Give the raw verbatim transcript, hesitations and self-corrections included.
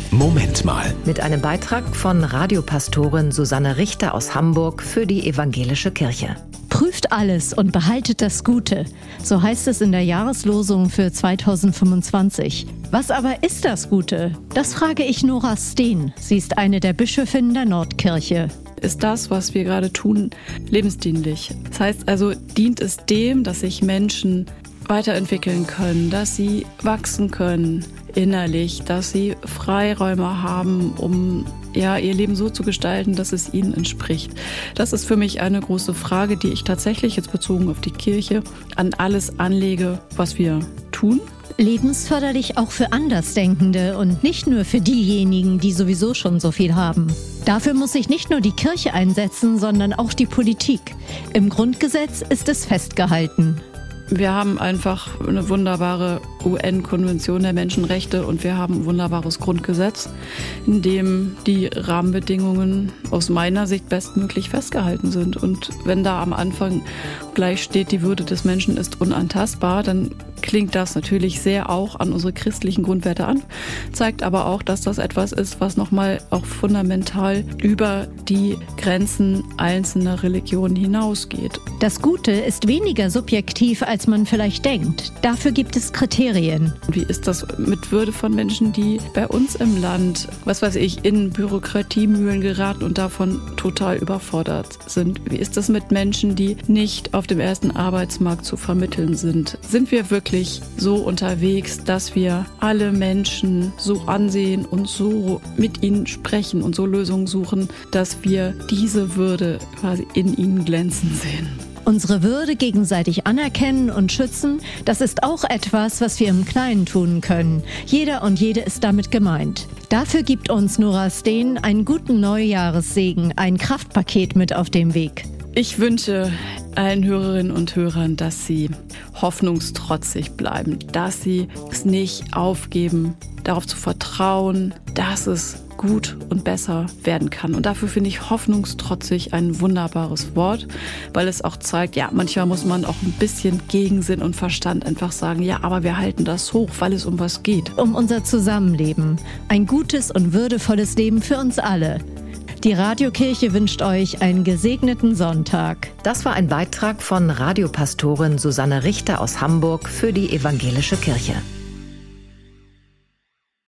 Moment mal. Mit einem Beitrag von Radiopastorin Susanne Richter aus Hamburg für die Evangelische Kirche. Prüft alles und behaltet das Gute. So heißt es in der Jahreslosung für zweitausendfünfundzwanzig. Was aber ist das Gute? Das frage ich Nora Steen. Sie ist eine der Bischöfinnen der Nordkirche. Ist das, was wir gerade tun, lebensdienlich? Das heißt also, dient es dem, dass sich Menschen weiterentwickeln können, dass sie wachsen können innerlich, dass sie Freiräume haben, um ja, ihr Leben so zu gestalten, dass es ihnen entspricht. Das ist für mich eine große Frage, die ich tatsächlich jetzt bezogen auf die Kirche an alles anlege, was wir tun. Lebensförderlich auch für Andersdenkende und nicht nur für diejenigen, die sowieso schon so viel haben. Dafür muss sich nicht nur die Kirche einsetzen, sondern auch die Politik. Im Grundgesetz ist es festgehalten. Wir haben einfach eine wunderbare U N-Konvention der Menschenrechte und wir haben ein wunderbares Grundgesetz, in dem die Rahmenbedingungen aus meiner Sicht bestmöglich festgehalten sind. Und wenn da am Anfang gleich steht, die Würde des Menschen ist unantastbar, dann klingt das natürlich sehr auch an unsere christlichen Grundwerte an, zeigt aber auch, dass das etwas ist, was nochmal auch fundamental über die Grenzen einzelner Religionen hinausgeht. Das Gute ist weniger subjektiv, als man vielleicht denkt. Dafür gibt es Kriterien. Wie ist das mit Würde von Menschen, die bei uns im Land, was weiß ich, in Bürokratiemühlen geraten und davon total überfordert sind? Wie ist das mit Menschen, die nicht auf dem ersten Arbeitsmarkt zu vermitteln sind? Sind wir wirklich so unterwegs, dass wir alle Menschen so ansehen und so mit ihnen sprechen und so Lösungen suchen, dass wir diese Würde quasi in ihnen glänzen sehen? Unsere Würde gegenseitig anerkennen und schützen, das ist auch etwas, was wir im Kleinen tun können. Jeder und jede ist damit gemeint. Dafür gibt uns Nora Steen einen guten Neujahressegen, ein Kraftpaket mit auf dem Weg. Ich wünsche allen Hörerinnen und Hörern, dass sie hoffnungstrotzig bleiben, dass sie es nicht aufgeben, darauf zu vertrauen, dass es gut und besser werden kann. Und dafür finde ich hoffnungstrotzig ein wunderbares Wort, weil es auch zeigt, ja, manchmal muss man auch ein bisschen gegen Sinn und Verstand einfach sagen, ja, aber wir halten das hoch, weil es um was geht. Um unser Zusammenleben. Ein gutes und würdevolles Leben für uns alle. Die Radiokirche wünscht euch einen gesegneten Sonntag. Das war ein Beitrag von Radiopastorin Susanne Richter aus Hamburg für die Evangelische Kirche.